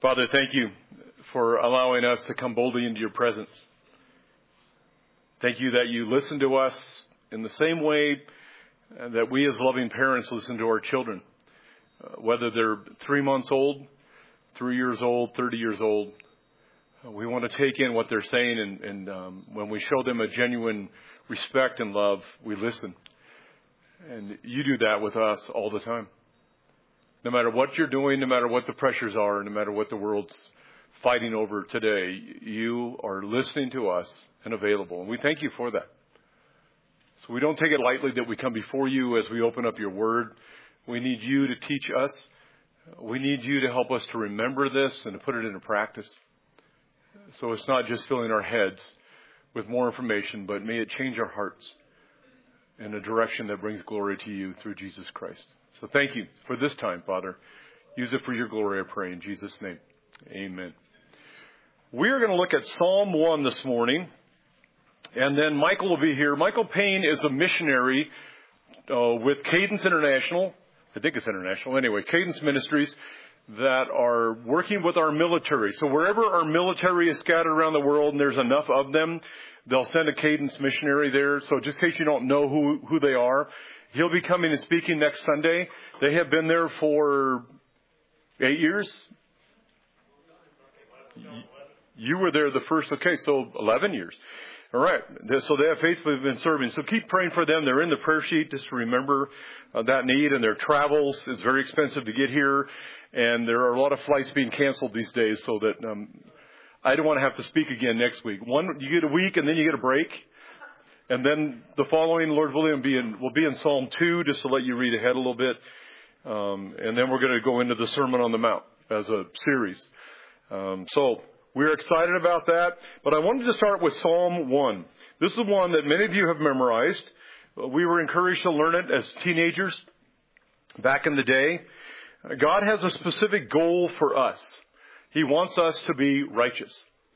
Father, thank you for allowing us to come boldly into your presence. Thank you that you listen to us in the same way that we as loving parents listen to our children. Whether they're 3 months old, 3 years old, 30 years old, we want to take in what they're saying, and when we show them a genuine respect and love, we listen. And you do that with us all the time. No matter what you're doing, no matter what the pressures are, no matter what the world's fighting over today, you are listening to us and available. And we thank you for that. So we don't take it lightly that we come before you as we open up your word. We need you to teach us. We need you to help us to remember this and to put it into practice. So it's not just filling our heads with more information, but may it change our hearts in a direction that brings glory to you through Jesus Christ. So thank you for this time, Father. Use it for your glory, I pray, in Jesus' name. Amen. We are going to look at Psalm 1 this morning, and then Michael will be here. Michael Payne is a missionary with Cadence International. I think it's international. Anyway, Cadence Ministries that are working with our military. So wherever our military is scattered around the world, and there's enough of them, they'll send a Cadence missionary there. So just in case you don't know who they are, he'll be coming and speaking next Sunday. They have been there for 8 years. You were there the first, okay, so 11 years. All right. So they have faithfully been serving. So keep praying for them. They're in the prayer sheet just to remember that need, and their travels. It's very expensive to get here, and there are a lot of flights being canceled these days, so that I don't want to have to speak again next week. You get a week, and then you get a break. And then the following, Lord willing, we'll be in Psalm 2, just to let you read ahead a little bit. And then we're going to go into the Sermon on the Mount as a series. So we're excited about that. But I wanted to start with Psalm 1. This is one that many of you have memorized. We were encouraged to learn it as teenagers back in the day. God has a specific goal for us. He wants us to be righteous.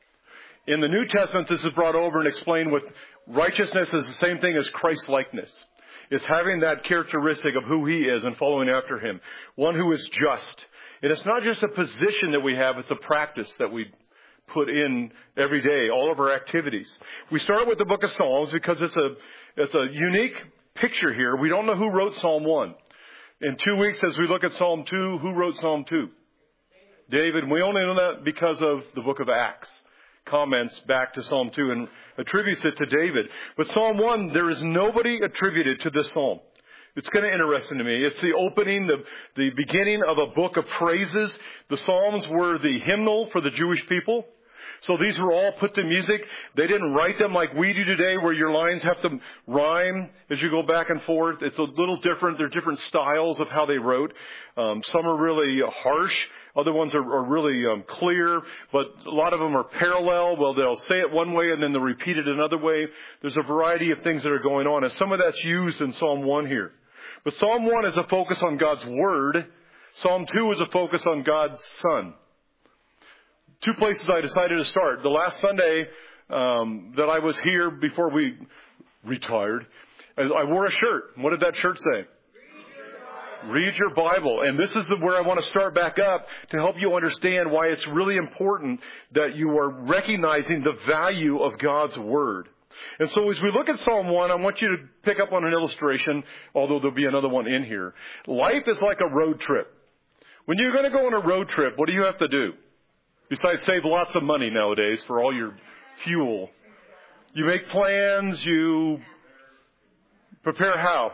In the New Testament, this is brought over and explained with righteousness is the same thing as Christ-likeness. It's having that characteristic of who he is and following after him. One who is just. And it's not just a position that we have, it's a practice that we put in every day, all of our activities. We start with the book of Psalms because it's a unique picture here. We don't know who wrote Psalm 1. In 2 weeks, as we look at Psalm 2, who wrote Psalm 2? David. And we only know that because of the book of Acts. Comments back to Psalm 2 and attributes it to David. But Psalm 1, there is nobody attributed to this psalm. It's kind of interesting to me. It's the opening, the beginning of a book of praises. The Psalms were the hymnal for the Jewish people. So these were all put to music. They didn't write them like we do today, where your lines have to rhyme as you go back and forth. It's a little different. There are different styles of how they wrote. Some are really harsh. Other ones are really clear, but a lot of them are parallel. Well, they'll say it one way and then they'll repeat it another way. There's a variety of things that are going on, and some of that's used in Psalm 1 here. But Psalm 1 is a focus on God's Word. Psalm 2 is a focus on God's Son. 2 places I decided to start. The last Sunday that I was here before we retired, I wore a shirt. What did that shirt say? Read your Bible. And this is where I want to start back up to help you understand why it's really important that you are recognizing the value of God's Word. And so as we look at Psalm 1, I want you to pick up on an illustration, although there'll be another one in here. Life is like a road trip. When you're going to go on a road trip, what do you have to do? Besides save lots of money nowadays for all your fuel. You make plans, you prepare how?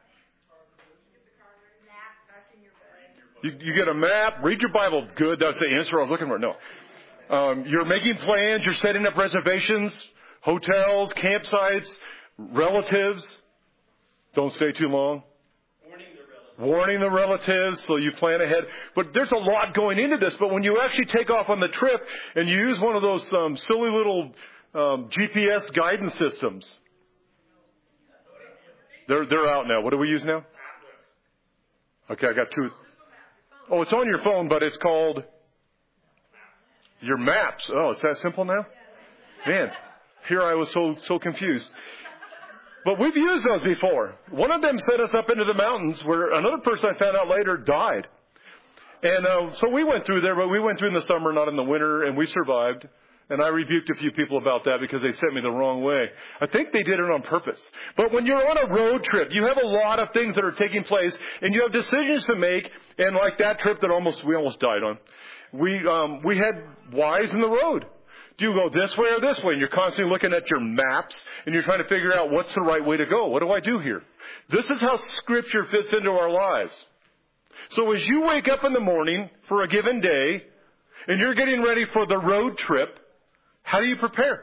You get a map, read your Bible. Good, that's the answer I was looking for. No. You're making plans, you're setting up reservations, hotels, campsites, relatives. Don't stay too long. Warning the relatives, so you plan ahead. But there's a lot going into this. But when you actually take off on the trip and you use one of those silly little GPS guidance systems, they're out now. What do we use now? Okay, I got 2. Oh, it's on your phone, but it's called your maps. Oh, it's that simple now? Man, here I was so confused. But we've used those before. One of them sent us up into the mountains where another person I found out later died. And so we went through there, but we went through in the summer, not in the winter, and we survived. And I rebuked a few people about that because they sent me the wrong way. I think they did it on purpose. But when you're on a road trip, you have a lot of things that are taking place, and you have decisions to make. And like that trip that we almost died on, we had whys in the road. Do you go this way or this way? And you're constantly looking at your maps, and you're trying to figure out what's the right way to go. What do I do here? This is how Scripture fits into our lives. So as you wake up in the morning for a given day, and you're getting ready for the road trip, how do you prepare?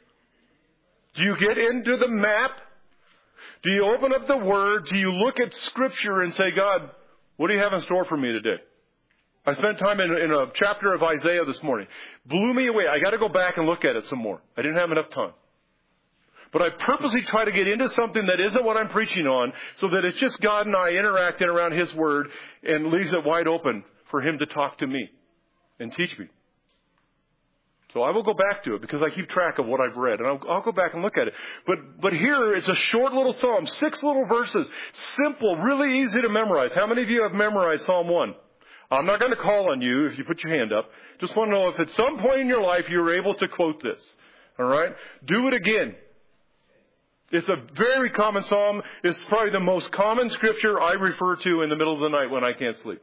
Do you get into the map? Do you open up the Word? Do you look at Scripture and say, God, what do you have in store for me today? I spent time in a chapter of Isaiah this morning. Blew me away. I got to go back and look at it some more. I didn't have enough time. But I purposely try to get into something that isn't what I'm preaching on, so that it's just God and I interacting around His Word and leaves it wide open for Him to talk to me and teach me. So I will go back to it because I keep track of what I've read, and I'll go back and look at it. But here it's a short little psalm, 6 little verses, simple, really easy to memorize. How many of you have memorized Psalm 1? I'm not going to call on you if you put your hand up. Just want to know if at some point in your life you were able to quote this. All right? Do it again. It's a very common psalm. It's probably the most common scripture I refer to in the middle of the night when I can't sleep.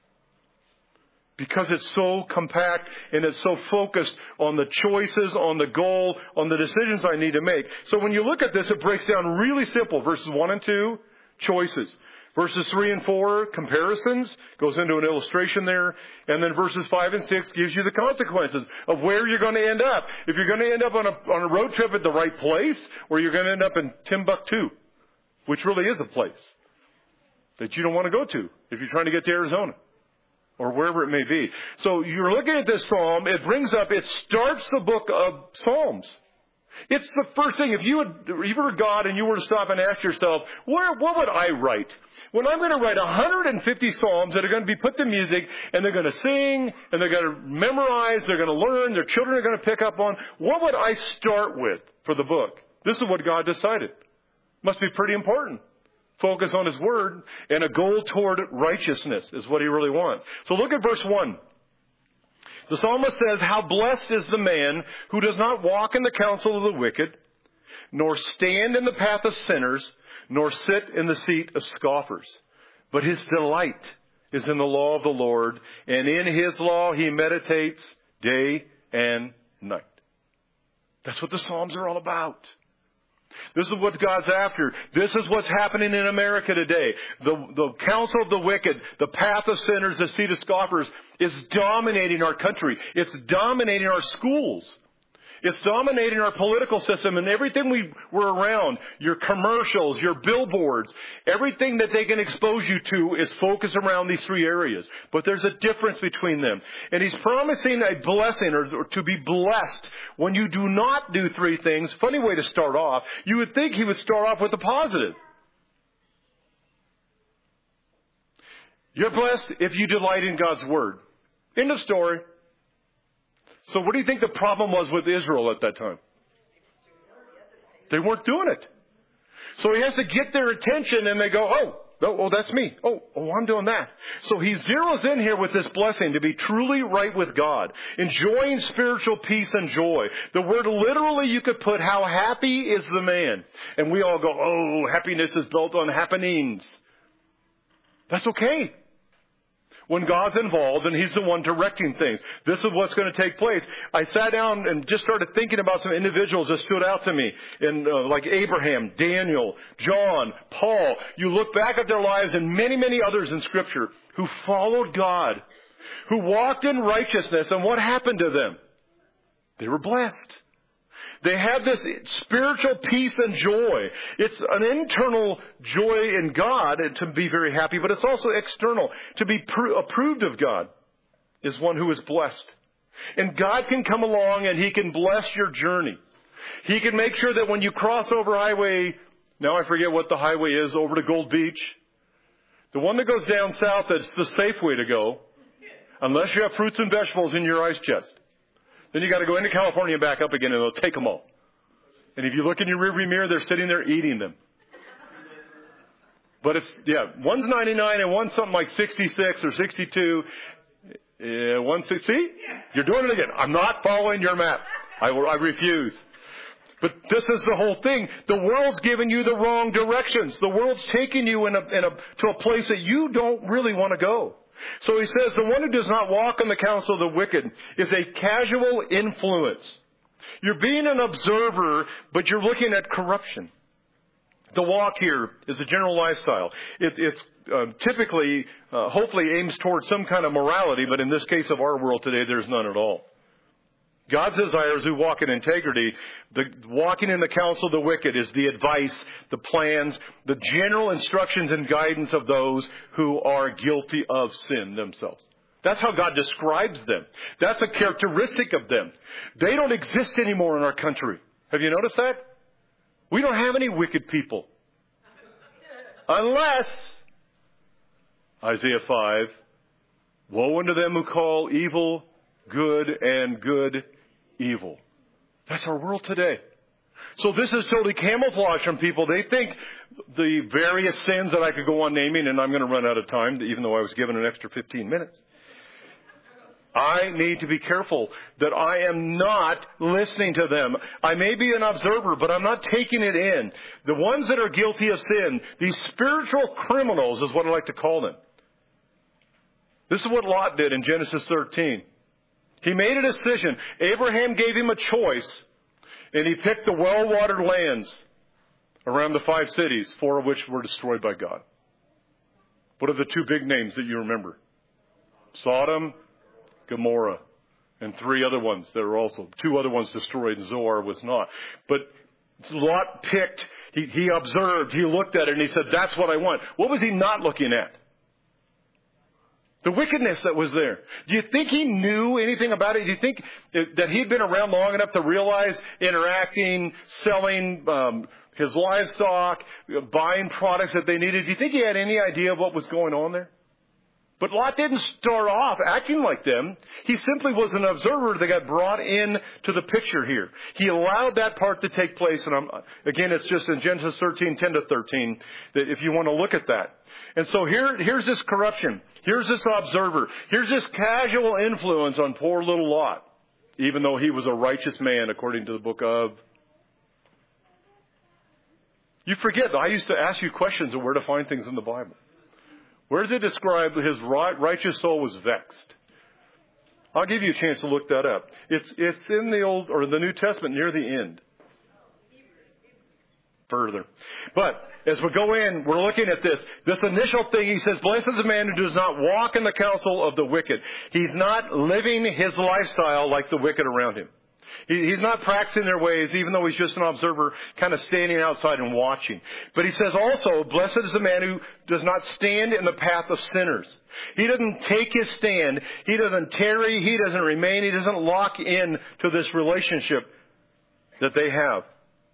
Because it's so compact and it's so focused on the choices, on the goal, on the decisions I need to make. So when you look at this, it breaks down really simple. Verses 1 and 2, choices. Verses 3 and 4, comparisons, goes into an illustration there. And then verses 5 and 6 gives you the consequences of where you're going to end up. If you're going to end up on a road trip at the right place, or you're going to end up in Timbuktu, which really is a place that you don't want to go to if you're trying to get to Arizona or wherever it may be. So you're looking at this psalm, it starts the book of Psalms. It's the first thing. If you were God and you were to stop and ask yourself, what would I write? When I'm going to write 150 psalms that are going to be put to music, and they're going to sing, and they're going to memorize, they're going to learn, their children are going to pick up on, what would I start with for the book? This is what God decided. Must be pretty important. Focus on His Word, and a goal toward righteousness is what He really wants. So look at verse 1. The psalmist says, "How blessed is the man who does not walk in the counsel of the wicked, nor stand in the path of sinners, nor sit in the seat of scoffers. But his delight is in the law of the Lord, and in His law he meditates day and night." That's what the Psalms are all about. This is what God's after. This is what's happening in America today. The counsel of the wicked, the path of sinners, the seat of scoffers is dominating our country. It's dominating our schools. It's dominating our political system and everything we're around. Your commercials, your billboards, everything that they can expose you to is focused around these 3 areas. But there's a difference between them. And He's promising a blessing or to be blessed when you do not do 3 things. Funny way to start off. You would think He would start off with a positive. You're blessed if you delight in God's Word. End of story. So what do you think the problem was with Israel at that time? They weren't doing it. So He has to get their attention, and they go, oh, that's me. Oh, I'm doing that. So He zeroes in here with this blessing to be truly right with God, enjoying spiritual peace and joy. The word literally you could put, how happy is the man? And we all go, oh, happiness is built on happenings. That's okay. When God's involved and He's the one directing things. This is what's going to take place. I sat down and just started thinking about some individuals that stood out to me. Like Abraham, Daniel, John, Paul. You look back at their lives and many, many others in Scripture who followed God, who walked in righteousness. And what happened to them? They were blessed. They had this spiritual peace and joy. It's an internal joy in God to be very happy, but it's also external. To be approved of God is one who is blessed. And God can come along and He can bless your journey. He can make sure that when you cross over highway, now I forget what the highway is, over to Gold Beach. The one that goes down south, that's the safe way to go, unless you have fruits and vegetables in your ice chest. Then you got to go into California and back up again, and they'll take them all. And if you look in your rearview mirror, they're sitting there eating them. But one's 99 and one's something like 66 or 62. See? You're doing it again. I'm not following your map. I refuse. But this is the whole thing. The world's giving you the wrong directions. The world's taking you to a place that you don't really want to go. So he says, the one who does not walk in the counsel of the wicked is a casual influence. You're being an observer, but you're looking at corruption. The walk here is a general lifestyle. It's typically, hopefully aims towards some kind of morality, but in this case of our world today, there's none at all. God's desire is who walk in integrity. The walking in the counsel of the wicked is the advice, the plans, the general instructions and guidance of those who are guilty of sin themselves. That's how God describes them. That's a characteristic of them. They don't exist anymore in our country. Have you noticed that? We don't have any wicked people. Unless, Isaiah 5, woe unto them who call evil good and good evil. That's our world today. So this is totally camouflage from people. They think the various sins that I could go on naming, and I'm going to run out of time, even though I was given an extra 15 minutes. I need to be careful that I am not listening to them. I may be an observer, but I'm not taking it in. The ones that are guilty of sin, these spiritual criminals is what I like to call them. This is what Lot did in Genesis 13. He made a decision. Abraham gave him a choice, and he picked the well-watered lands around the 5 cities, 4 of which were destroyed by God. What are the 2 big names that you remember? Sodom, Gomorrah, and 3 other ones that are also, 2 other ones destroyed, and Zoar was not. But Lot picked, he observed, he looked at it, and he said, that's what I want. What was he not looking at? The wickedness that was there. Do you think he knew anything about it? Do you think that he'd been around long enough to realize interacting, selling his livestock, buying products that they needed? Do you think he had any idea of what was going on there? But Lot didn't start off acting like them. He simply was an observer that got brought in to the picture here. He allowed that part to take place. And again, it's just in Genesis 13, 10 to 13, that if you want to look at that. And so here's this corruption. Here's this observer. Here's this casual influence on poor little Lot, even though he was a righteous man according to the book of... You forget, I used to ask you questions of where to find things in the Bible. Where does it describe his righteous soul was vexed? I'll give you a chance to look that up. It's in the Old or the New Testament near the end. Further. But as we go in, we're looking at this initial thing. He says, blessed is the man who does not walk in the counsel of the wicked. He's not living his lifestyle like the wicked around him. He's not practicing their ways, even though he's just an observer, kind of standing outside and watching. But he says also, blessed is the man who does not stand in the path of sinners. He doesn't take his stand. He doesn't tarry. He doesn't remain. He doesn't lock in to this relationship that they have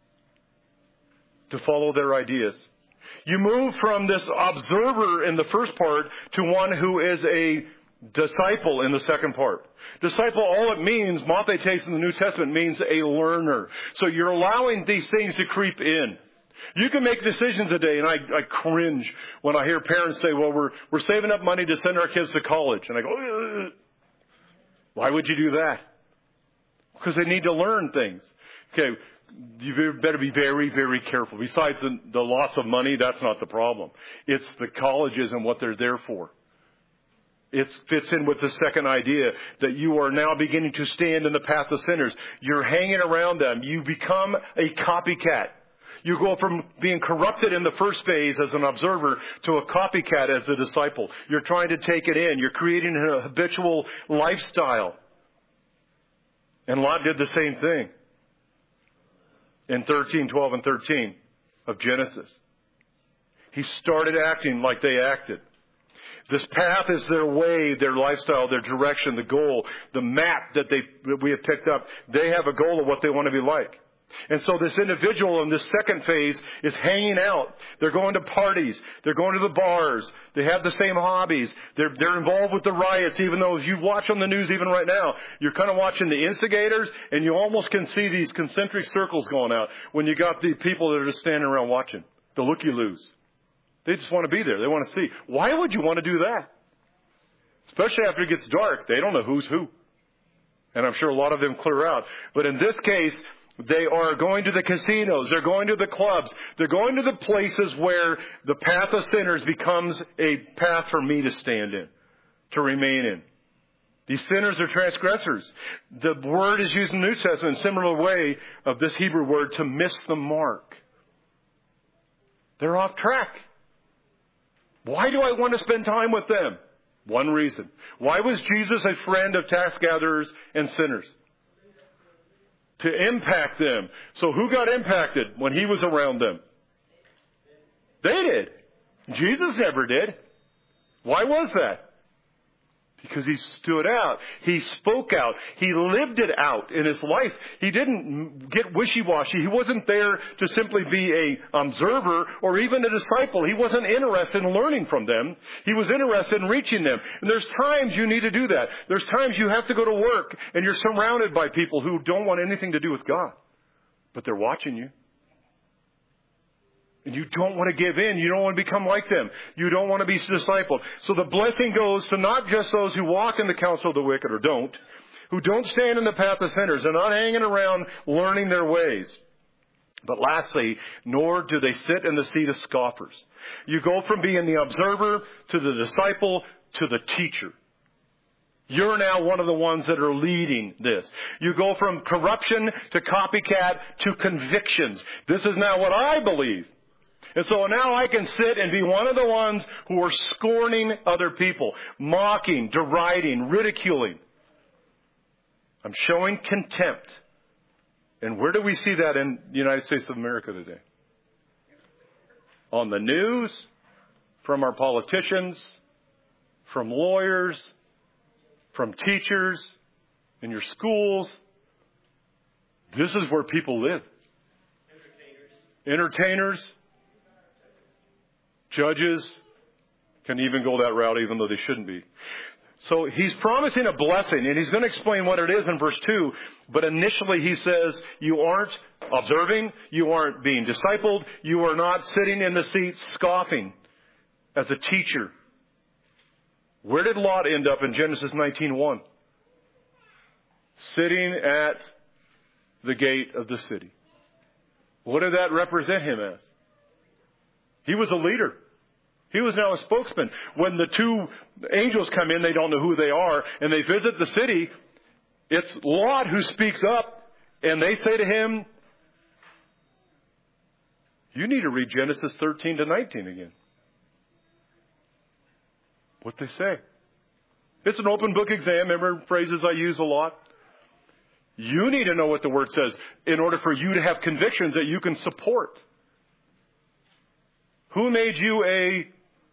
to follow their ideas. You move from this observer in the first part to one who is a disciple in the second part. Disciple, all it means, mathetes in the New Testament means a learner. So you're allowing these things to creep in. You can make decisions today, and I cringe when I hear parents say, well, we're saving up money to send our kids to college. And I go, ugh. Why would you do that? Because they need to learn things. Okay, you better be very, very careful. Besides the loss of money, that's not the problem. It's the colleges and what they're there for. It fits in with the second idea that you are now beginning to stand in the path of sinners. You're hanging around them. You become a copycat. You go from being corrupted in the first phase as an observer to a copycat as a disciple. You're trying to take it in. You're creating a habitual lifestyle. And Lot did the same thing in 13, 12, and 13 of Genesis. He started acting like they acted. This path is their way, their lifestyle, their direction, the goal, the map that we have picked up. They have a goal of what they want to be like. And so this individual in this second phase is hanging out. They're going to parties. They're going to the bars. They have the same hobbies. They're involved with the riots, even though as you watch on the news even right now, you're kind of watching the instigators, and you almost can see these concentric circles going out when you got the people that are just standing around watching. The looky-loos. They just want to be there. They want to see. Why would you want to do that? Especially after it gets dark. They don't know who's who. And I'm sure a lot of them clear out. But in this case, they are going to the casinos. They're going to the clubs. They're going to the places where the path of sinners becomes a path for me to stand in, to remain in. These sinners are transgressors. The word is used in the New Testament in a similar way of this Hebrew word, to miss the mark. They're off track. Why do I want to spend time with them? One reason. Why was Jesus a friend of tax gatherers and sinners? To impact them. So who got impacted when he was around them? They did. Jesus never did. Why was that? Because he stood out. He spoke out. He lived it out in his life. He didn't get wishy-washy. He wasn't there to simply be an observer or even a disciple. He wasn't interested in learning from them. He was interested in reaching them. And there's times you need to do that. There's times you have to go to work and you're surrounded by people who don't want anything to do with God. But they're watching you. And you don't want to give in. You don't want to become like them. You don't want to be discipled. So the blessing goes to not just those who walk in the counsel of the wicked or don't, who don't stand in the path of sinners. They're not hanging around learning their ways. But lastly, nor do they sit in the seat of scoffers. You go from being the observer to the disciple to the teacher. You're now one of the ones that are leading this. You go from corruption to copycat to convictions. This is now what I believe. And so now I can sit and be one of the ones who are scorning other people, mocking, deriding, ridiculing. I'm showing contempt. And where do we see that in the United States of America today? On the news, from our politicians, from lawyers, from teachers, in your schools. This is where people live. Entertainers. Judges can even go that route even though they shouldn't be. So he's promising a blessing, and he's going to explain what it is in verse 2. But initially he says, you aren't observing, you aren't being discipled, you are not sitting in the seat scoffing as a teacher. Where did Lot end up in Genesis 19:1? Sitting at the gate of the city. What did that represent him as? He was a leader. He was now a spokesman. When the two angels come in, they don't know who they are, and they visit the city. It's Lot who speaks up, and they say to him, you need to read Genesis 13 to 19 again. What they say. It's an open book exam. Remember phrases I use a lot? You need to know what the Word says in order for you to have convictions that you can support. Who made you a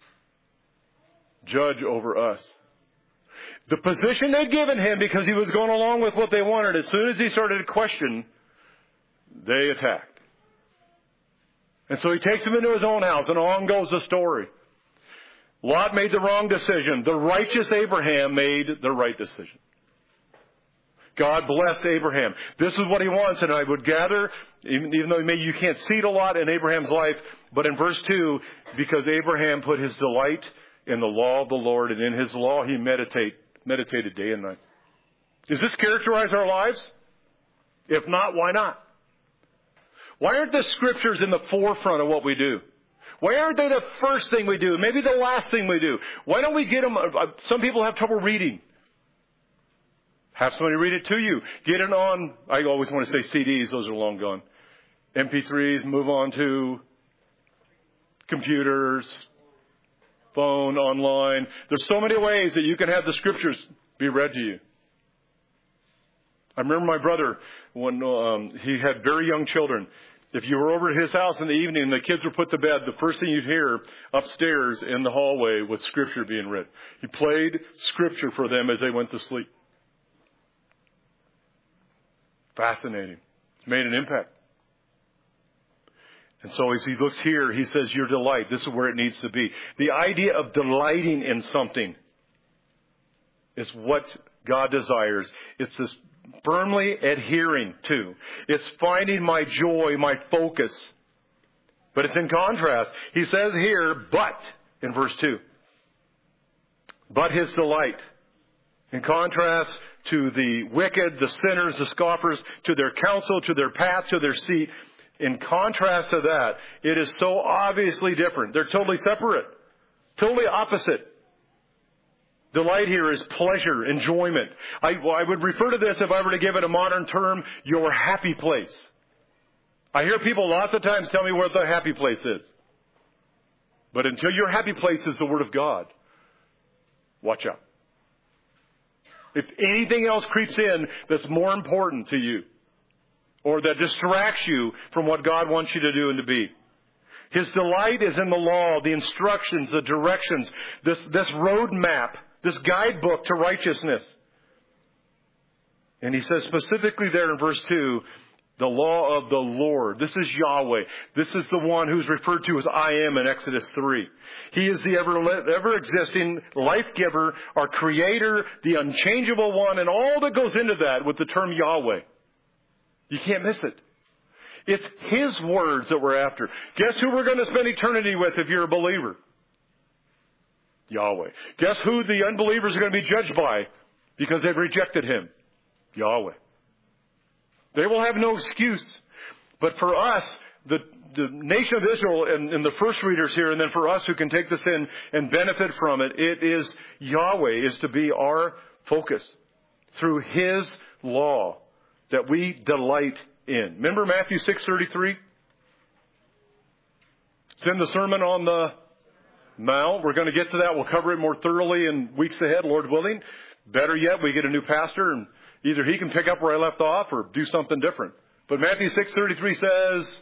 judge over us? The position they'd given him because he was going along with what they wanted, as soon as he started to question, they attacked. And so he takes him into his own house, and on goes the story. Lot made the wrong decision. The righteous Abraham made the right decision. God blessed Abraham. This is what he wants, and I would gather, even though maybe you can't see it a lot in Abraham's life, but in verse 2, because Abraham put his delight in the law of the Lord, and in his law he meditated day and night. Does this characterize our lives? If not, why not? Why aren't the scriptures in the forefront of what we do? Why aren't they the first thing we do? Maybe the last thing we do? Why don't we get them? Some people have trouble reading. Have somebody read it to you. Get it on, I always want to say CDs, those are long gone. MP3s, move on to computers, phone, online. There's so many ways that you can have the scriptures be read to you. I remember my brother, when he had very young children. If you were over at his house in the evening and the kids were put to bed, the first thing you'd hear upstairs in the hallway was scripture being read. He played scripture for them as they went to sleep. Fascinating. It's made an impact. And so as he looks here, he says, your delight. This is where it needs to be. The idea of delighting in something is what God desires. It's this firmly adhering to. It's finding my joy, my focus. But it's in contrast. He says here, but, in verse 2. But his delight. In contrast to the wicked, the sinners, the scoffers, to their counsel, to their path, to their seat. In contrast to that, it is so obviously different. They're totally separate. Totally opposite. Delight here is pleasure, enjoyment. I would refer to this, if I were to give it a modern term, your happy place. I hear people lots of times tell me what the happy place is. But until your happy place is the Word of God, watch out. If anything else creeps in that's more important to you, or that distracts you from what God wants you to do and to be. His delight is in the law, the instructions, the directions, this roadmap, this guidebook to righteousness. And he says specifically there in verse 2, the law of the Lord. This is Yahweh. This is the one who's referred to as I am in Exodus 3. He is the ever-existing life giver, our creator, the unchangeable one, and all that goes into that with the term Yahweh. You can't miss it. It's His words that we're after. Guess who we're going to spend eternity with if you're a believer? Yahweh. Guess who the unbelievers are going to be judged by because they've rejected Him? Yahweh. They will have no excuse. But for us, the nation of Israel and the first readers here, and then for us who can take this in and benefit from it, it is Yahweh is to be our focus through His law that we delight in. Remember Matthew 6:33? It's in the Sermon on the Mount. We're going to get to that. We'll cover it more thoroughly in weeks ahead, Lord willing. Better yet, we get a new pastor, and either he can pick up where I left off or do something different. But Matthew 6:33 says,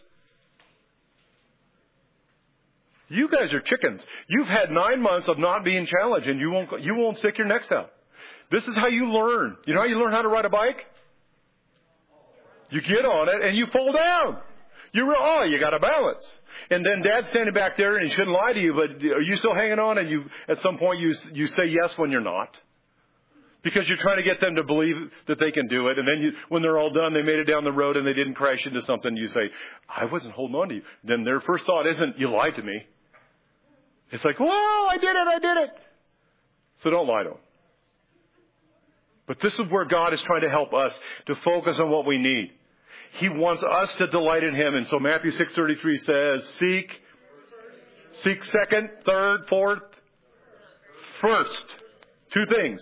you guys are chickens. You've had 9 months of not being challenged, and you won't stick your necks out. This is how you learn. You know how you learn how to ride a bike? You get on it and you fall down. You got to balance. And then Dad's standing back there, and he shouldn't lie to you, but are you still hanging on? And you, at some point, you say yes when you're not. Because you're trying to get them to believe that they can do it. And then when they're all done, they made it down the road and they didn't crash into something. You say, I wasn't holding on to you. Then their first thought isn't, you lied to me. It's like, whoa, I did it. So don't lie to them. But this is where God is trying to help us to focus on what we need. He wants us to delight in Him. And so Matthew 6:33 says, seek second, third, fourth, first. 2 things.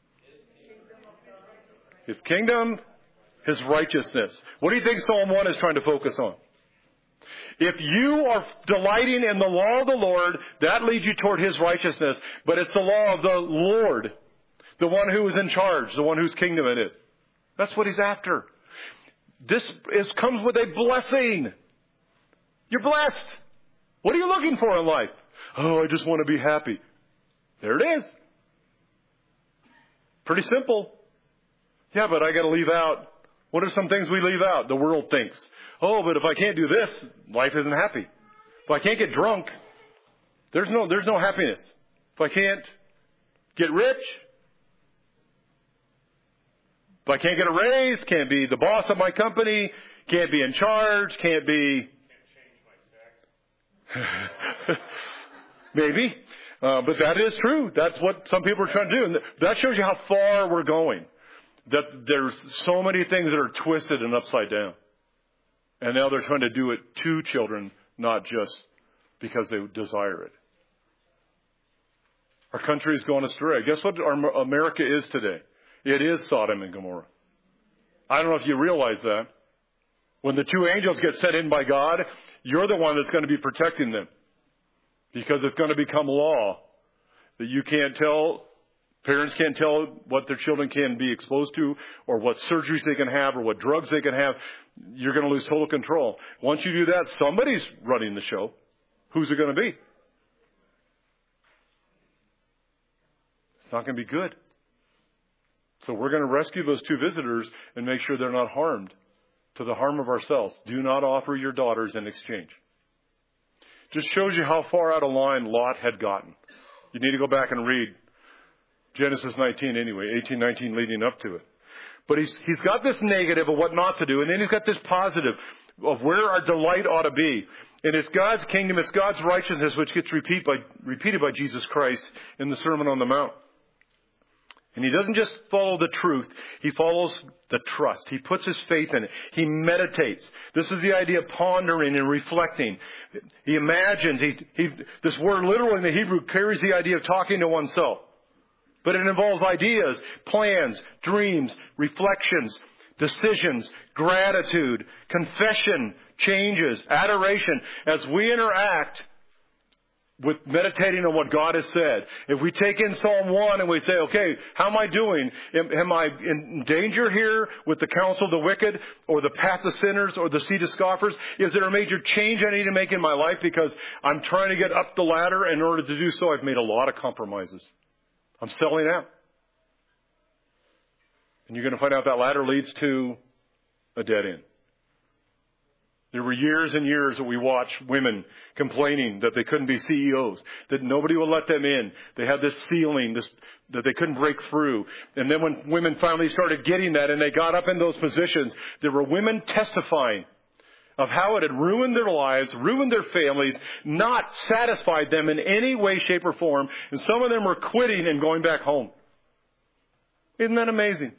His kingdom, His righteousness. What do you think Psalm 1 is trying to focus on? If you are delighting in the law of the Lord, that leads you toward His righteousness. But it's the law of the Lord, the one who is in charge, the one whose kingdom it is. That's what He's after. This comes with a blessing. You're blessed. What are you looking for in life? Oh, I just want to be happy. There it is. Pretty simple. Yeah, but I got to leave out. What are some things we leave out? The world thinks. Oh, but if I can't do this, life isn't happy. If I can't get drunk, there's no happiness. If I can't get rich, if I can't get a raise, can't be the boss of my company, can't be in charge, can't be... Can't change my sex. Maybe. But that is true. That's what some people are trying to do. And that shows you how far we're going. That there's so many things that are twisted and upside down. And now they're trying to do it to children, not just because they desire it. Our country has gone astray. Guess what America is today? It is Sodom and Gomorrah. I don't know if you realize that. When the 2 angels get sent in by God, you're the one that's going to be protecting them. Because it's going to become law that you can't tell, parents can't tell what their children can be exposed to, or what surgeries they can have, or what drugs they can have. You're going to lose total control. Once you do that, somebody's running the show. Who's it going to be? It's not going to be good. So we're going to rescue those 2 visitors and make sure they're not harmed to the harm of ourselves. Do not offer your daughters in exchange. Just shows you how far out of line Lot had gotten. You need to go back and read Genesis 19 anyway, 18, 19 leading up to it. But he's got this negative of what not to do, and then he's got this positive of where our delight ought to be. And it's God's kingdom, it's God's righteousness which gets repeated by Jesus Christ in the Sermon on the Mount. And he doesn't just follow the truth, he follows the trust. He puts his faith in it. He meditates. This is the idea of pondering and reflecting. He imagines. This word literally in the Hebrew carries the idea of talking to oneself. But it involves ideas, plans, dreams, reflections, decisions, gratitude, confession, changes, adoration. As we interact with meditating on what God has said. If we take in Psalm 1 and we say, okay, how am I doing? Am I in danger here with the counsel of the wicked or the path of sinners or the seat of scoffers? Is there a major change I need to make in my life because I'm trying to get up the ladder? In order to do so, I've made a lot of compromises. I'm selling out. And you're going to find out that ladder leads to a dead end. There were years and years that we watched women complaining that they couldn't be CEOs, that nobody would let them in. They had this ceiling that they couldn't break through. And then when women finally started getting that and they got up in those positions, there were women testifying of how it had ruined their lives, ruined their families, not satisfied them in any way, shape, or form. And some of them were quitting and going back home. Isn't that amazing?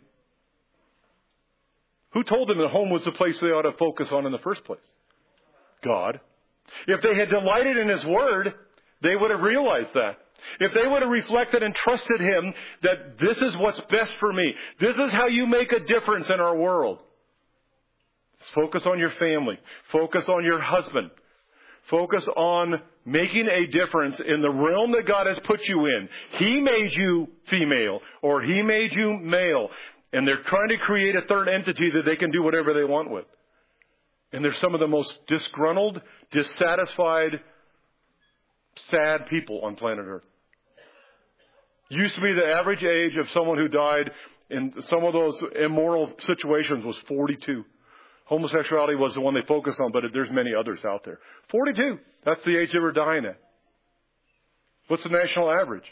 Who told them that home was the place they ought to focus on in the first place? God. If they had delighted in His Word, they would have realized that. If they would have reflected and trusted Him that this is what's best for me. This is how you make a difference in our world. Focus on your family. Focus on your husband. Focus on making a difference in the realm that God has put you in. He made you female or He made you male. And they're trying to create a third entity that they can do whatever they want with. And they're some of the most disgruntled, dissatisfied, sad people on planet Earth. Used to be the average age of someone who died in some of those immoral situations was 42. Homosexuality was the one they focused on, but there's many others out there. 42. That's the age they were dying at. What's the national average?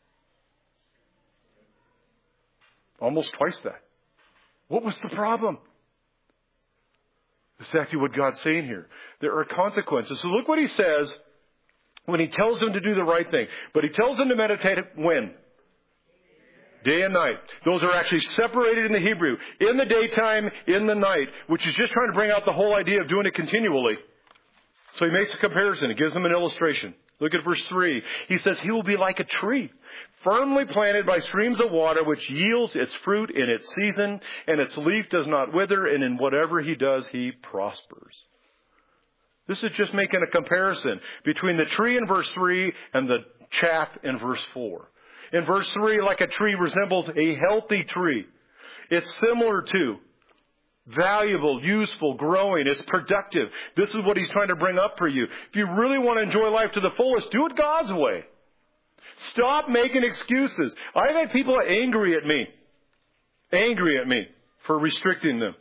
Almost twice that. What was the problem? Exactly what God's saying here. There are consequences. So look what He says when He tells them to do the right thing. But He tells them to meditate when? Day and night. Those are actually separated in the Hebrew. In the daytime, in the night. Which is just trying to bring out the whole idea of doing it continually. So He makes a comparison. He gives them an illustration. Look at verse 3. He says, He will be like a tree, firmly planted by streams of water, which yields its fruit in its season, and its leaf does not wither, and in whatever He does, He prospers. This is just making a comparison between the tree in verse 3 and the chaff in verse 4. In verse 3, like a tree resembles a healthy tree. It's similar to valuable, useful, growing. It's productive. This is what He's trying to bring up for you. If you really want to enjoy life to the fullest, do it God's way. Stop making excuses. I've had people angry at me for restricting them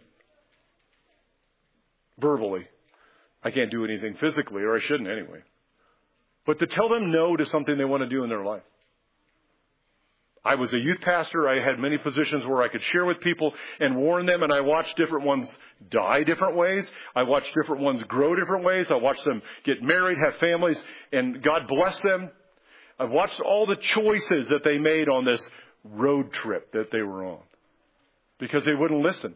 verbally. I can't do anything physically, or I shouldn't anyway. But to tell them no to something they want to do in their life. I was a youth pastor. I had many positions where I could share with people and warn them, and I watched different ones die different ways. I watched different ones grow different ways. I watched them get married, have families, and God bless them. I've watched all the choices that they made on this road trip that they were on because they wouldn't listen.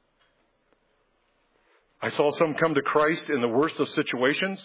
I saw some come to Christ in the worst of situations.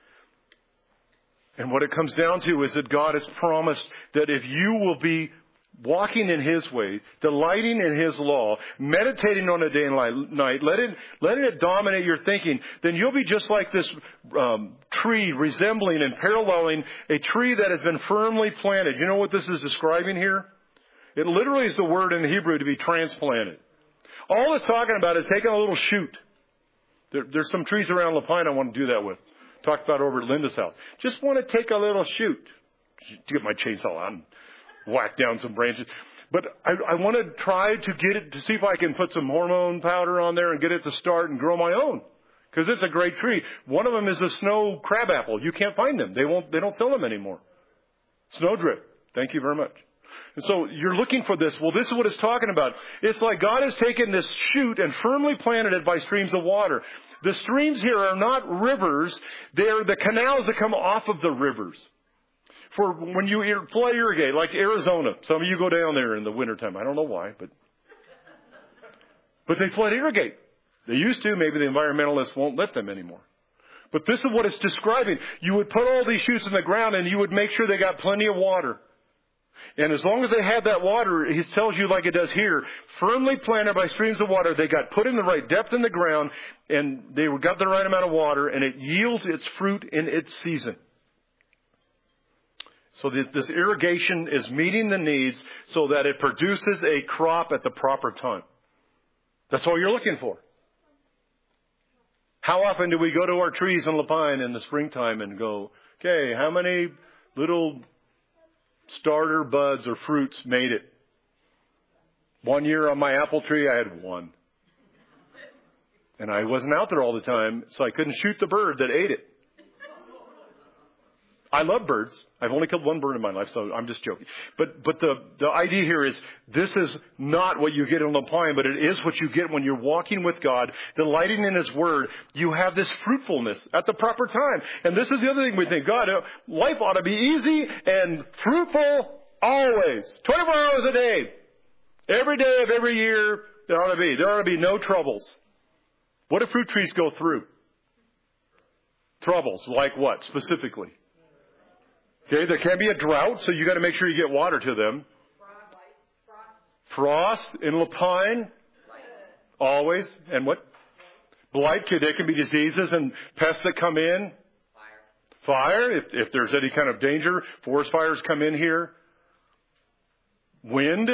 And what it comes down to is that God has promised that if you will be walking in His way, delighting in His law, meditating on it day and night, letting it dominate your thinking, then you'll be just like this tree resembling and paralleling a tree that has been firmly planted. You know what this is describing here? It literally is the word in the Hebrew to be transplanted. All it's talking about is taking a little shoot. There's some trees around Lapine I want to do that with. Talked about over at Linda's house. Just want to take a little shoot. To get my chainsaw on, whack down some branches. But I want to try to get it, to see if I can put some hormone powder on there and get it to start and grow my own. Because it's a great tree. One of them is a snow crabapple. You can't find them. They don't sell them anymore. Snowdrift. Thank you very much. And so you're looking for this. Well, this is what it's talking about. It's like God has taken this shoot and firmly planted it by streams of water. The streams here are not rivers. They are the canals that come off of the rivers. For when you flood irrigate, like Arizona. Some of you go down there in the wintertime. I don't know why, but they flood irrigate. They used to. Maybe the environmentalists won't let them anymore. But this is what it's describing. You would put all these shoots in the ground and you would make sure they got plenty of water. And as long as they had that water, he tells you like it does here, firmly planted by streams of water, they got put in the right depth in the ground and they got the right amount of water and it yields its fruit in its season. So this irrigation is meeting the needs so that it produces a crop at the proper time. That's all you're looking for. How often do we go to our trees in Lapine in the springtime and go, okay, how many little starter buds or fruits made it? One year on my apple tree, I had one. And I wasn't out there all the time, so I couldn't shoot the bird that ate it. I love birds. I've only killed one bird in my life, so I'm just joking. But the idea here is this is not what you get in Lapine, but it is what you get when you're walking with God, delighting in His Word. You have this fruitfulness at the proper time. And this is the other thing we think. God, life ought to be easy and fruitful always. 24 hours a day. Every day of every year, there ought to be no troubles. What do fruit trees go through? Troubles. Like what, specifically? Okay, there can be a drought, so you got to make sure you get water to them. Frost in Lapine, always. And what? Blight. There can be diseases and pests that come in. Fire. If there's any kind of danger, forest fires come in here. Wind.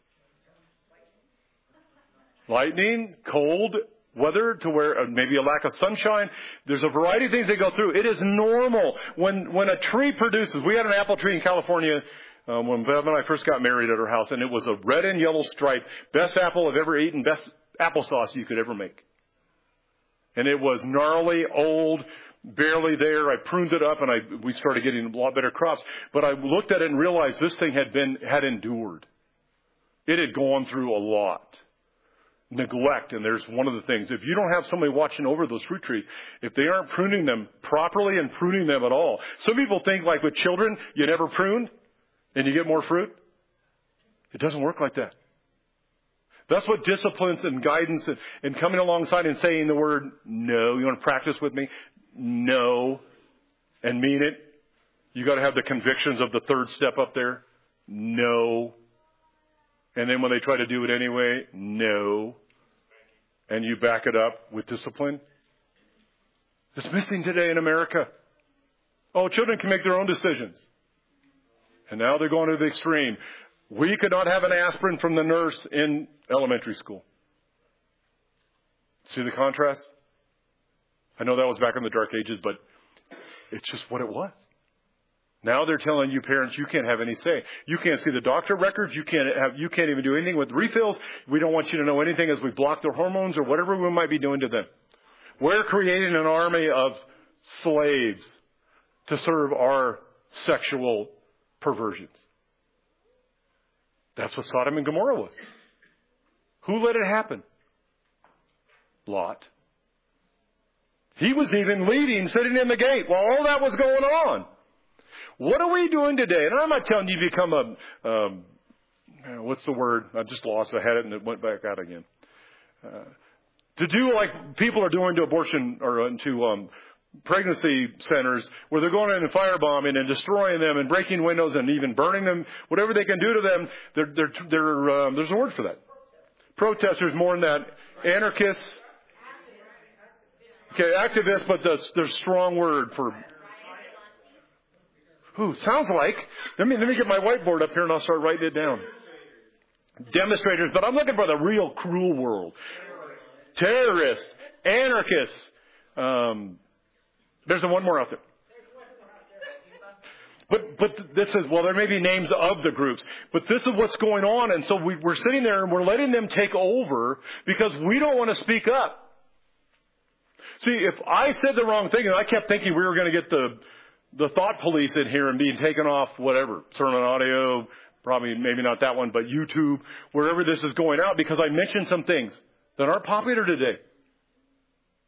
Lightning. Cold weather to where maybe a lack of sunshine. There's a variety of things they go through. It is normal when a tree produces. We had an apple tree in California when Bev and I first got married at her house, and it was a red and yellow stripe. Best apple I've ever eaten, best applesauce you could ever make. And it was gnarly, old, barely there. I pruned it up, and we started getting a lot better crops. But I looked at it and realized this thing had endured. It had gone through a lot. Neglect, and there's one of the things. If you don't have somebody watching over those fruit trees, if they aren't pruning them properly and pruning them at all. Some people think like with children, you never prune and you get more fruit. It doesn't work like that. That's what disciplines and guidance and coming alongside and saying the word no. You want to practice with me? No. And mean it. You got to have the convictions of the third step up there. No. And then when they try to do it anyway, no. And you back it up with discipline. It's missing today in America. Oh, children can make their own decisions. And now they're going to the extreme. We could not have an aspirin from the nurse in elementary school. See the contrast? I know that was back in the dark ages, but it's just what it was. Now they're telling you parents you can't have any say. You can't see the doctor records. You can't even do anything with refills. We don't want you to know anything as we block their hormones or whatever we might be doing to them. We're creating an army of slaves to serve our sexual perversions. That's what Sodom and Gomorrah was. Who let it happen? Lot. He was even leading, sitting in the gate while all that was going on. What are we doing today? And I'm not telling you to become what's the word? I just lost. I had it and it went back out again. To do like people are doing to abortion or to pregnancy centers where they're going in and firebombing and destroying them and breaking windows and even burning them. Whatever they can do to them, there's a word for that. Protesters, more than that. Anarchists. Okay, activists, but there's a strong word for... sounds like. Let me get my whiteboard up here and I'll start writing it down. Demonstrators, but I'm looking for the real cruel world. Terrorists, anarchists. There's one more out there. But this is, well, there may be names of the groups, but this is what's going on. And so we're sitting there and we're letting them take over because we don't want to speak up. See, if I said the wrong thing and I kept thinking we were going to get the thought police in here and being taken off whatever, sermon audio, probably maybe not that one, but YouTube, wherever this is going out because I mentioned some things that aren't popular today.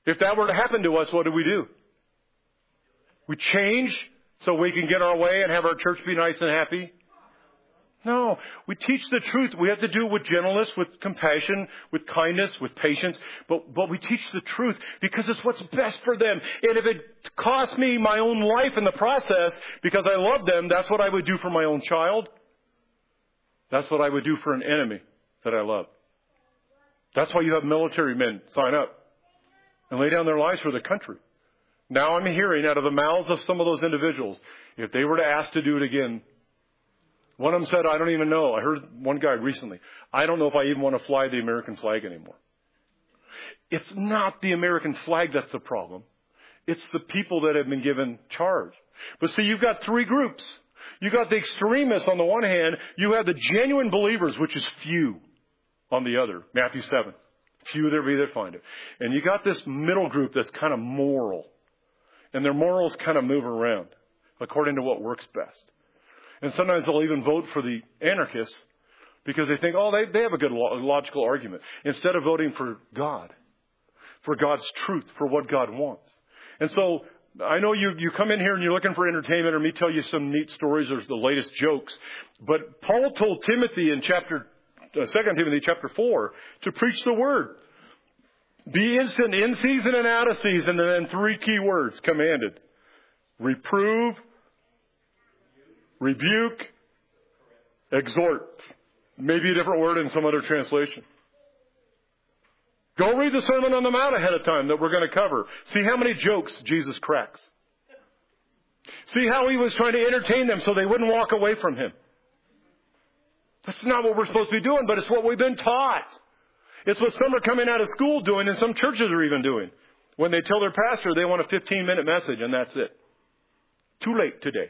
If that were to happen to us, what do? We change so we can get our way and have our church be nice and happy? No. We teach the truth. We have to do it with gentleness, with compassion, with kindness, with patience. But we teach the truth because it's what's best for them. And if it costs me my own life in the process because I love them, that's what I would do for my own child. That's what I would do for an enemy that I love. That's why you have military men sign up and lay down their lives for the country. Now I'm hearing out of the mouths of some of those individuals, if they were to ask to do it again, one of them said, I don't even know. I heard one guy recently, I don't know if I even want to fly the American flag anymore. It's not the American flag that's the problem. It's the people that have been given charge. But see, you've got three groups. You've got the extremists on the one hand. You have the genuine believers, which is few, on the other. Matthew 7. Few there be that find it. And you got this middle group that's kind of moral. And their morals kind of move around according to what works best. And sometimes they'll even vote for the anarchists because they think, they have a good logical argument. Instead of voting for God, for God's truth, for what God wants. And so I know you come in here and you're looking for entertainment or me tell you some neat stories or the latest jokes. But Paul told Timothy in 2 Timothy chapter 4 to preach the word. Be instant in season and out of season. And then 3 key words commanded. Reprove, rebuke, exhort. Maybe a different word in some other translation. Go read the Sermon on the Mount ahead of time that we're going to cover. See how many jokes Jesus cracks. See how he was trying to entertain them so they wouldn't walk away from him. That's not what we're supposed to be doing, but it's what we've been taught. It's what some are coming out of school doing and some churches are even doing. When they tell their pastor they want a 15-minute message and that's it. Too late today.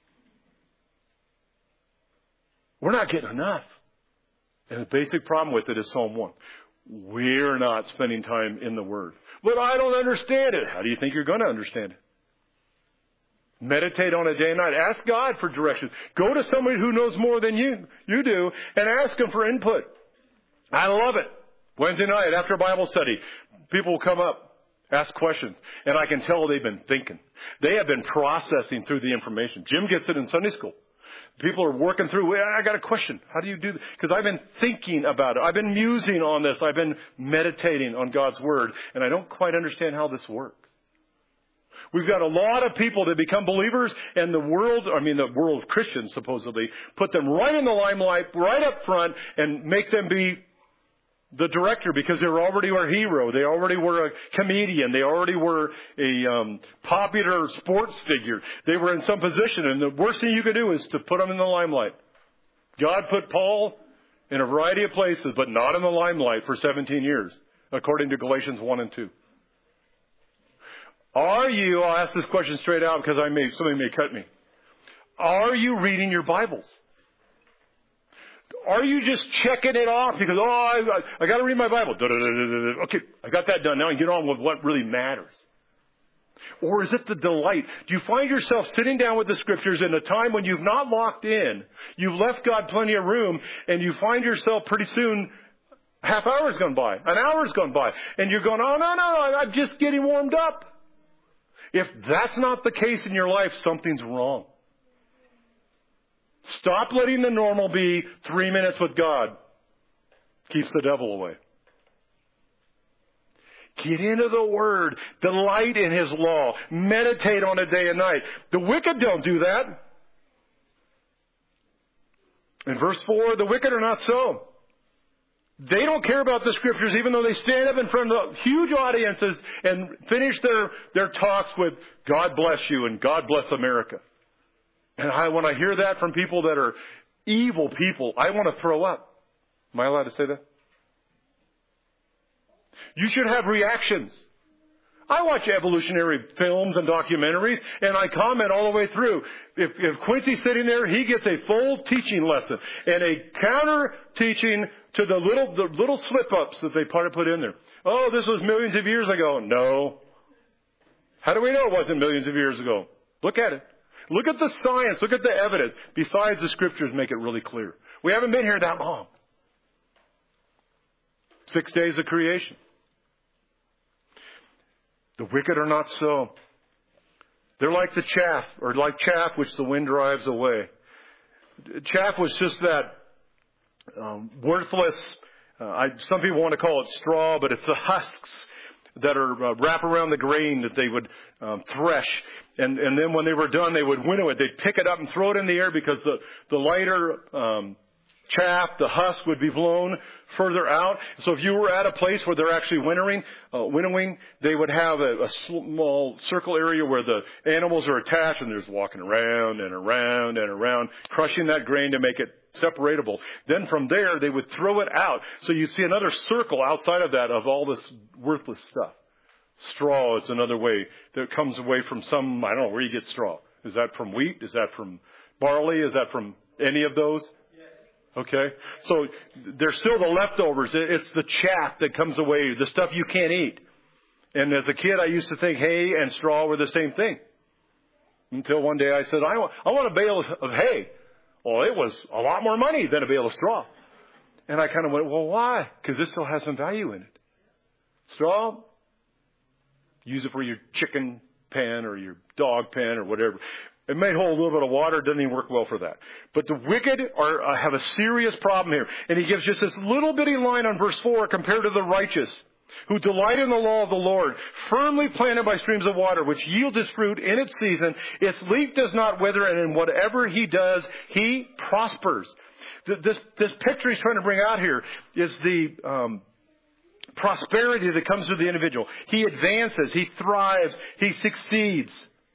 We're not getting enough. And the basic problem with it is Psalm 1. We're not spending time in the Word. But I don't understand it. How do you think you're going to understand it? Meditate on it day and night. Ask God for direction. Go to somebody who knows more than you do and ask them for input. I love it. Wednesday night after Bible study, people will come up, ask questions, and I can tell they've been thinking. They have been processing through the information. Jim gets it in Sunday school. People are working through, I got a question. How do you do this? Because I've been thinking about it. I've been musing on this. I've been meditating on God's Word, and I don't quite understand how this works. We've got a lot of people that become believers, and the world of Christians supposedly, put them right in the limelight, right up front, and make them be the director because they already were a hero. They already were a comedian. They already were a popular sports figure. They were in some position, and the worst thing you could do is to put them in the limelight. God put Paul in a variety of places, but not in the limelight for 17 years, according to Galatians 1 and 2. I'll ask this question straight out because somebody may cut me. Are you reading your Bibles? Are you just checking it off because, I got to read my Bible. Okay, I got that done. Now I can get on with what really matters. Or is it the delight? Do you find yourself sitting down with the Scriptures in a time when you've not locked in, you've left God plenty of room, and you find yourself pretty soon, half hour's gone by, an hour's gone by, and you're going, no, I'm just getting warmed up. If that's not the case in your life, something's wrong. Stop letting the normal be 3 minutes with God. Keeps the devil away. Get into the Word. Delight in His law. Meditate on it day and night. The wicked don't do that. In verse 4, the wicked are not so. They don't care about the Scriptures even though they stand up in front of huge audiences and finish their talks with God bless you and God bless America. And when I hear that from people that are evil people, I want to throw up. Am I allowed to say that? You should have reactions. I watch evolutionary films and documentaries, and I comment all the way through. If Quincy's sitting there, he gets a full teaching lesson and a counter teaching to the little slip-ups that they put in there. Oh, this was millions of years ago. No. How do we know it wasn't millions of years ago? Look at it. Look at the science. Look at the evidence. Besides, the Scriptures make it really clear. We haven't been here that long. 6 days of creation. The wicked are not so. They're like the chaff, or like chaff which the wind drives away. Chaff was just that worthless, some people want to call it straw, but it's the husks that are wrap around the grain that they would thresh. And then when they were done, they would winnow it. They'd pick it up and throw it in the air because the lighter chaff, the husk, would be blown further out. So if you were at a place where they're actually winnowing, they would have a small circle area where the animals are attached, and they're just walking around and around and around, crushing that grain to make it separatable. Then from there, they would throw it out. So you'd see another circle outside of that of all this worthless stuff. Straw is another way that comes away from some, I don't know where you get straw. Is that from wheat? Is that from barley? Is that from any of those? Okay, so there's still the leftovers. It's the chaff that comes away, the stuff you can't eat. And as a kid, I used to think hay and straw were the same thing. Until one day I said, I want a bale of hay. Well, it was a lot more money than a bale of straw. And I kind of went, well, why? Because this still has some value in it. Straw, use it for your chicken pen or your dog pen or whatever. It may hold a little bit of water. It doesn't even work well for that. But the wicked have a serious problem here. And he gives just this little bitty line on verse 4 compared to the righteous, who delight in the law of the Lord, firmly planted by streams of water, which yields its fruit in its season. Its leaf does not wither, and in whatever he does, he prospers. This picture he's trying to bring out here is the prosperity that comes to the individual. He advances. He thrives. He succeeds.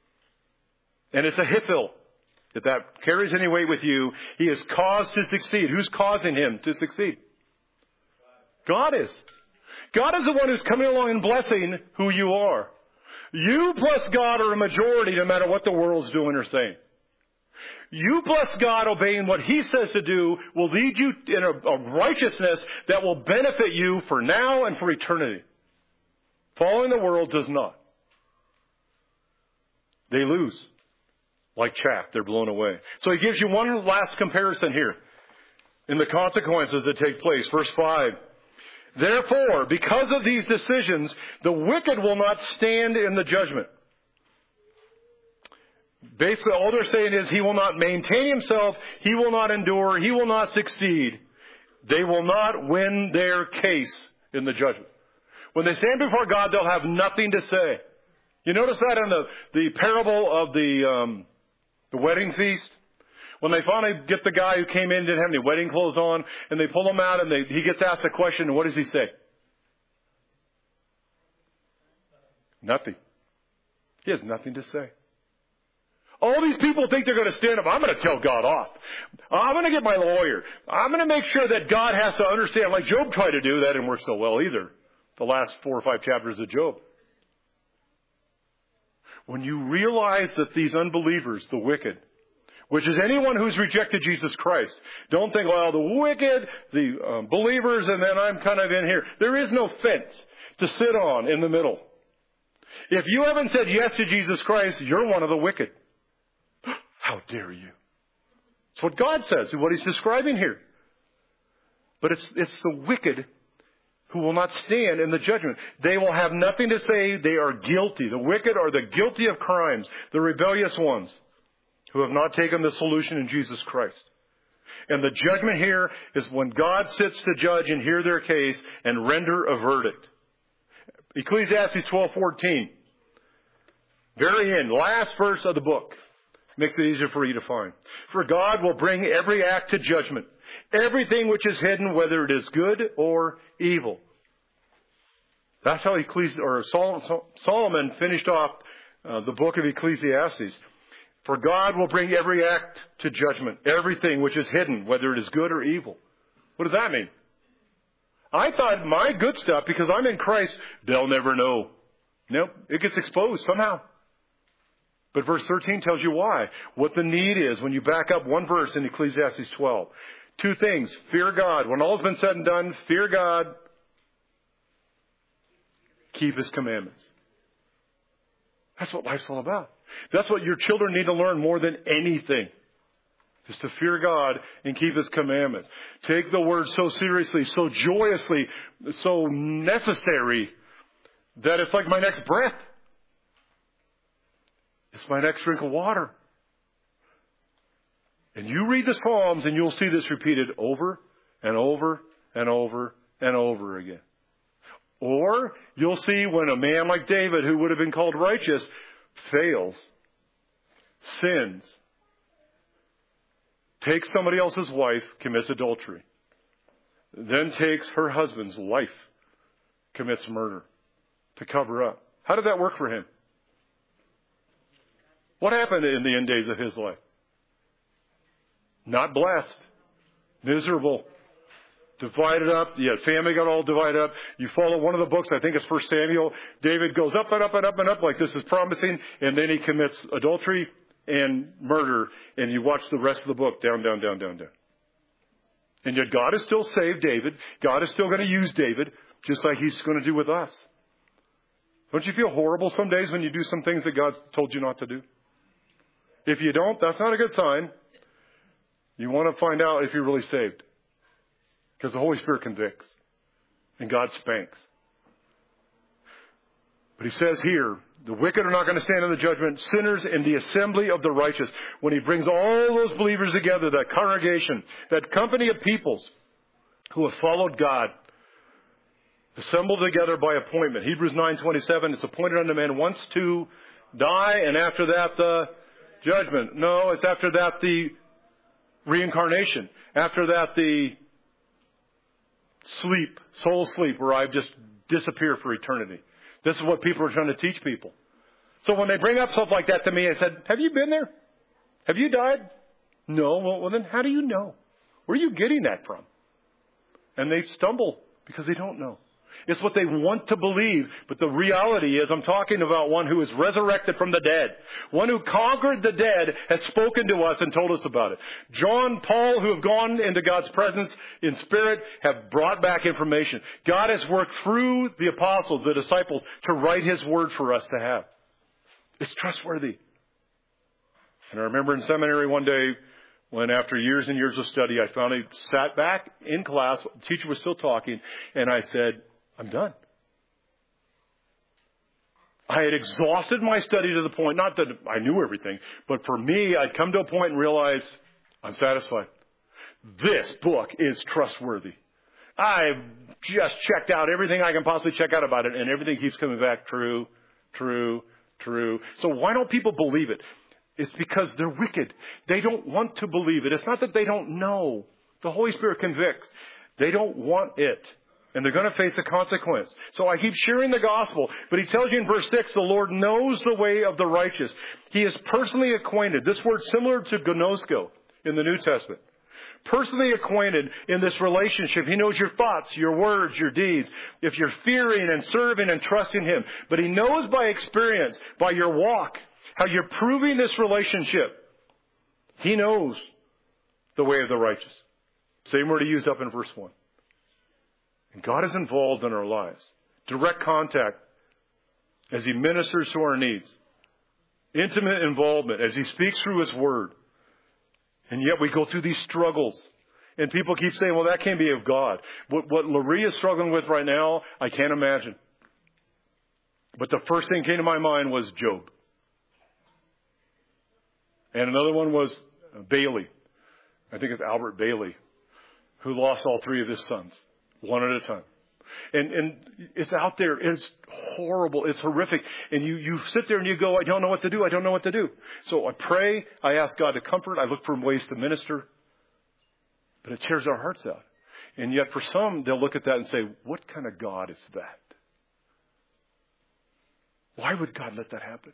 And it's a Ahithophel. If that carries any weight with you, he is caused to succeed. Who's causing him to succeed? God is. God is the one who's coming along and blessing who you are. You plus God are a majority no matter what the world's doing or saying. You plus God obeying what he says to do will lead you in a righteousness that will benefit you for now and for eternity. Following the world does not. They lose. Like chaff, they're blown away. So he gives you one last comparison here in the consequences that take place. Verse 5. Therefore, because of these decisions, the wicked will not stand in the judgment. Basically, all they're saying is he will not maintain himself, he will not endure, he will not succeed. They will not win their case in the judgment. When they stand before God, they'll have nothing to say. You notice that in the parable of the wedding feast? When they finally get the guy who came in, didn't have any wedding clothes on, and they pull him out and he gets asked a question, and what does he say? Nothing. He has nothing to say. All these people think they're going to stand up. I'm going to tell God off. I'm going to get my lawyer. I'm going to make sure that God has to understand. Like Job tried to do. That didn't work so well either. The last 4 or 5 chapters of Job. When you realize that these unbelievers, the wicked, which is anyone who's rejected Jesus Christ, don't think, well, the wicked, the believers, and then I'm kind of in here. There is no fence to sit on in the middle. If you haven't said yes to Jesus Christ, you're one of the wicked. How dare you? It's what God says, what he's describing here. But it's the wicked who will not stand in the judgment. They will have nothing to say. They are guilty. The wicked are the guilty of crimes, the rebellious ones who have not taken the solution in Jesus Christ. And the judgment here is when God sits to judge and hear their case and render a verdict. Ecclesiastes 12:14. Very end, last verse of the book. Makes it easier for you to find. For God will bring every act to judgment. Everything which is hidden, whether it is good or evil. That's how Solomon finished off the book of Ecclesiastes. For God will bring every act to judgment. Everything which is hidden, whether it is good or evil. What does that mean? I thought my good stuff, because I'm in Christ, they'll never know. Nope, it gets exposed somehow. But verse 13 tells you why. What the need is when you back up one verse in Ecclesiastes 12. 2 things. Fear God. When all has been said and done, fear God. Keep his commandments. That's what life's all about. That's what your children need to learn more than anything. Is to fear God and keep his commandments. Take the word so seriously, so joyously, so necessary that it's like my next breath. It's my next drink of water. And you read the Psalms and you'll see this repeated over and over and over and over again. Or you'll see when a man like David, who would have been called righteous, fails, sins, takes somebody else's wife, commits adultery, then takes her husband's life, commits murder to cover up. How did that work for him? What happened in the end days of his life? Not blessed. Miserable. Divided up. Yeah, family got all divided up. You follow one of the books, I think it's 1 Samuel. David goes up and up and up and up like this is promising, and then he commits adultery and murder, and you watch the rest of the book down, down, down, down, down. And yet God has still saved David. God is still going to use David, just like He's going to do with us. Don't you feel horrible some days when you do some things that God told you not to do? If you don't, that's not a good sign. You want to find out if you're really saved. Because the Holy Spirit convicts. And God spanks. But He says here, the wicked are not going to stand in the judgment. Sinners in the assembly of the righteous. When He brings all those believers together, that congregation, that company of peoples who have followed God, assembled together by appointment. Hebrews 9:27, it's appointed unto man once to die, and after that the judgment. No, it's after that the reincarnation. After that the sleep, soul sleep, where I just disappear for eternity. This is what people are trying to teach people. So when they bring up stuff like that to me, I said, have you been there? Have you died? No. Well, then how do you know? Where are you getting that from? And they stumble because they don't know. It's what they want to believe. But the reality is I'm talking about one who is resurrected from the dead. One who conquered the dead has spoken to us and told us about it. John, Paul, who have gone into God's presence in spirit, have brought back information. God has worked through the apostles, the disciples, to write His word for us to have. It's trustworthy. And I remember in seminary one day, when after years and years of study, I finally sat back in class, the teacher was still talking, and I said, I'm done. I had exhausted my study to the point, not that I knew everything, but for me, I'd come to a point and realize I'm satisfied. This book is trustworthy. I've just checked out everything I can possibly check out about it, and everything keeps coming back true, true, true. So why don't people believe it? It's because they're wicked. They don't want to believe it. It's not that they don't know. The Holy Spirit convicts. They don't want it. And they're going to face a consequence. So I keep sharing the gospel. But He tells you in verse 6, the Lord knows the way of the righteous. He is personally acquainted. This word similar to gnosko in the New Testament. Personally acquainted in this relationship. He knows your thoughts, your words, your deeds. If you're fearing and serving and trusting Him. But He knows by experience, by your walk, how you're proving this relationship. He knows the way of the righteous. Same word He used up in verse 1. And God is involved in our lives. Direct contact as He ministers to our needs. Intimate involvement as He speaks through His word. And yet we go through these struggles. And people keep saying, well, that can't be of God. What Laurie is struggling with right now, I can't imagine. But the first thing that came to my mind was Job. And another one was Bailey. I think it's Albert Bailey, who lost all three of his sons, one at a time. And it's out there. It's horrible. It's horrific. And you sit there and you go, I don't know what to do. I don't know what to do. So I pray. I ask God to comfort. I look for ways to minister. But it tears our hearts out. And yet for some, they'll look at that and say, what kind of God is that? Why would God let that happen?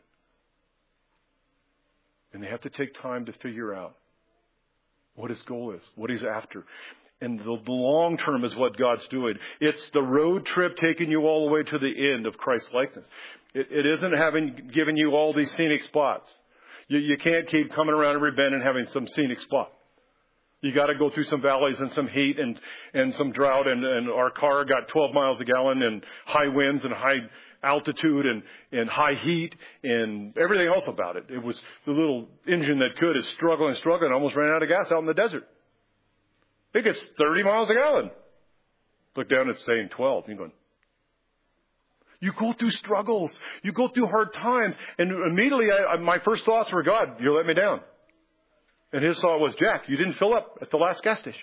And they have to take time to figure out what His goal is, what He's after. And the long term is what God's doing. It's the road trip taking you all the way to the end of Christ's likeness. It isn't giving you all these scenic spots. You can't keep coming around every bend and having some scenic spot. You got to go through some valleys and some heat and some drought. And our car got 12 miles a gallon and high winds and high altitude and high heat and everything else about it. It was the little engine that could is struggling, almost ran out of gas out in the desert. It gets 30 miles a gallon. Look down, it's saying 12. You're going. You go through struggles. You go through hard times. And immediately my first thoughts were, God, you let me down. And his thought was, Jack, you didn't fill up at the last gas station.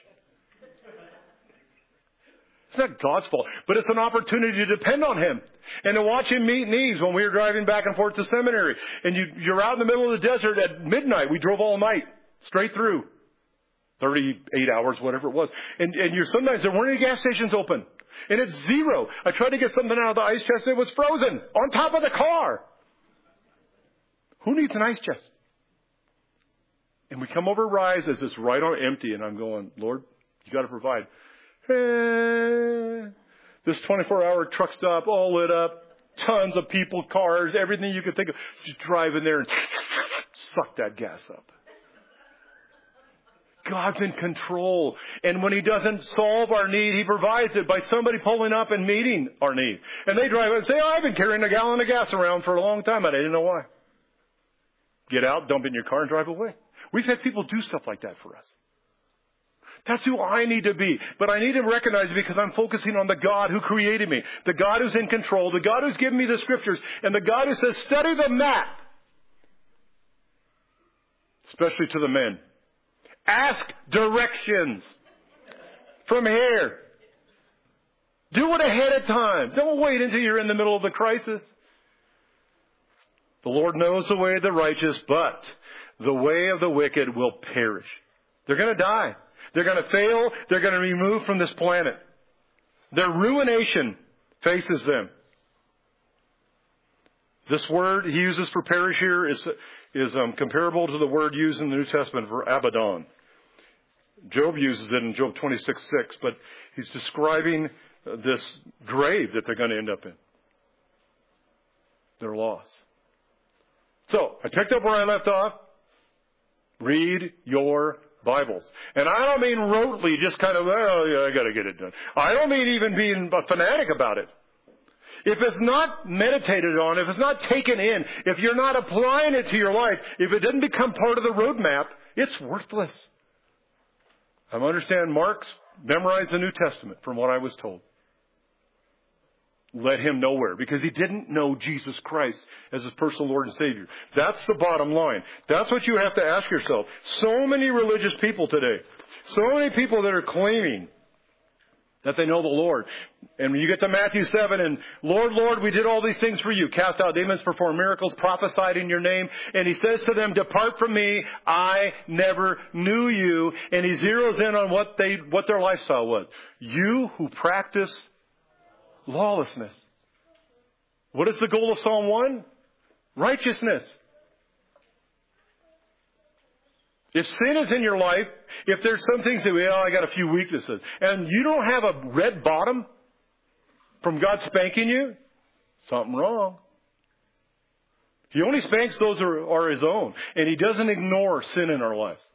It's not God's fault, but it's an opportunity to depend on Him and to watch Him meet needs. When we were driving back and forth to seminary and you're out in the middle of the desert at midnight, we drove all night, straight through, 38 hours, whatever it was. And sometimes there weren't any gas stations open. And it's zero. I tried to get something out of the ice chest and it was frozen on top of the car. Who needs an ice chest? And we come over Rise as it's right on empty, and I'm going, Lord, you got to provide. This 24-hour truck stop, all lit up, tons of people, cars, everything you could think of. Just drive in there and suck that gas up. God's in control. And when He doesn't solve our need, He provides it by somebody pulling up and meeting our need. And they drive up and say, I've been carrying a gallon of gas around for a long time, and I didn't know why. Get out, dump it in your car, and drive away. We've had people do stuff like that for us. That's who I need to be. But I need to recognize it because I'm focusing on the God who created me. The God who's in control. The God who's given me the scriptures. And the God who says, study the map. Especially to the men. Ask directions from here. Do it ahead of time. Don't wait until you're in the middle of the crisis. The Lord knows the way of the righteous, but the way of the wicked will perish. They're going to die. They're going to fail. They're going to be removed from this planet. Their ruination faces them. This word he uses for perish here is comparable to the word used in the New Testament for Abaddon. Job uses it in Job 26:6, but he's describing this grave that they're going to end up in. Their loss. So, I picked up where I left off. Read your Bibles. And I don't mean rotely, just kind of, oh, yeah, I got to get it done. I don't mean even being a fanatic about it. If it's not meditated on, if it's not taken in, if you're not applying it to your life, if it didn't become part of the roadmap, it's worthless. I understand Mark's memorized the New Testament from what I was told. Led him nowhere because he didn't know Jesus Christ as his personal Lord and Savior. That's the bottom line. That's what you have to ask yourself. So many religious people today, so many people that are claiming that they know the Lord. And when you get to Matthew 7 and Lord, Lord, we did all these things for you. Cast out demons, perform miracles, prophesied in your name. And he says to them, depart from me. I never knew you. And he zeroes in on what their lifestyle was. You who practice lawlessness. What is the goal of Psalm 1? Righteousness. If sin is in your life, if there's some things that, well, I got a few weaknesses, and you don't have a red bottom from God spanking you, something wrong. He only spanks those who are His own, and He doesn't ignore sin in our lives.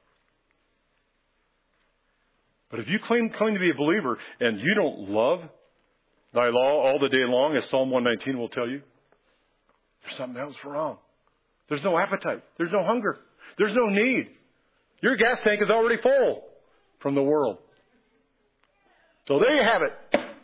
But if you claim to be a believer and you don't love Thy law all the day long, as Psalm 119 will tell you, there's something else wrong. There's no appetite. There's no hunger. There's no need. Your gas tank is already full from the world. So there you have it.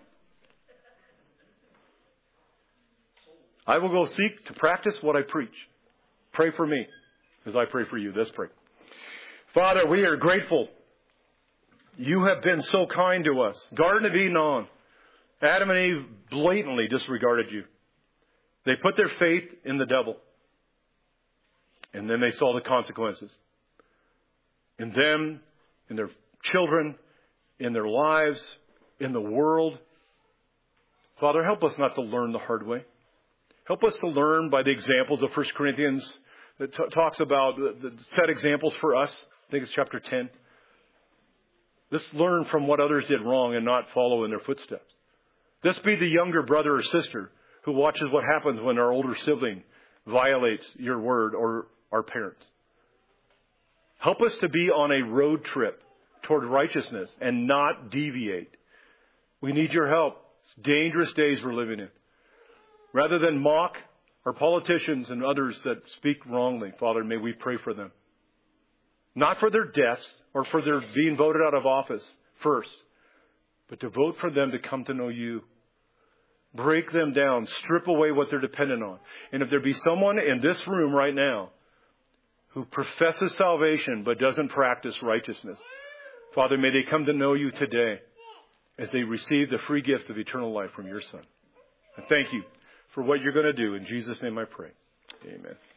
I will go seek to practice what I preach. Pray for me as I pray for you. Let's pray. Father, we are grateful. You have been so kind to us. Garden of Eden on. Adam and Eve blatantly disregarded you. They put their faith in the devil. And then they saw the consequences. In them, in their children, in their lives, in the world. Father, help us not to learn the hard way. Help us to learn by the examples of 1 Corinthians that talks about the set examples for us. I think it's chapter 10. Let's learn from what others did wrong and not follow in their footsteps. Let's be the younger brother or sister who watches what happens when our older sibling violates your word or our parents. Help us to be on a road trip toward righteousness and not deviate. We need your help. It's dangerous days we're living in. Rather than mock our politicians and others that speak wrongly, Father, may we pray for them. Not for their deaths or for their being voted out of office first, but to vote for them to come to know you. Break them down. Strip away what they're dependent on. And if there be someone in this room right now who professes salvation but doesn't practice righteousness, Father, may they come to know you today as they receive the free gift of eternal life from your Son. I thank you for what you're going to do. In Jesus' name I pray. Amen.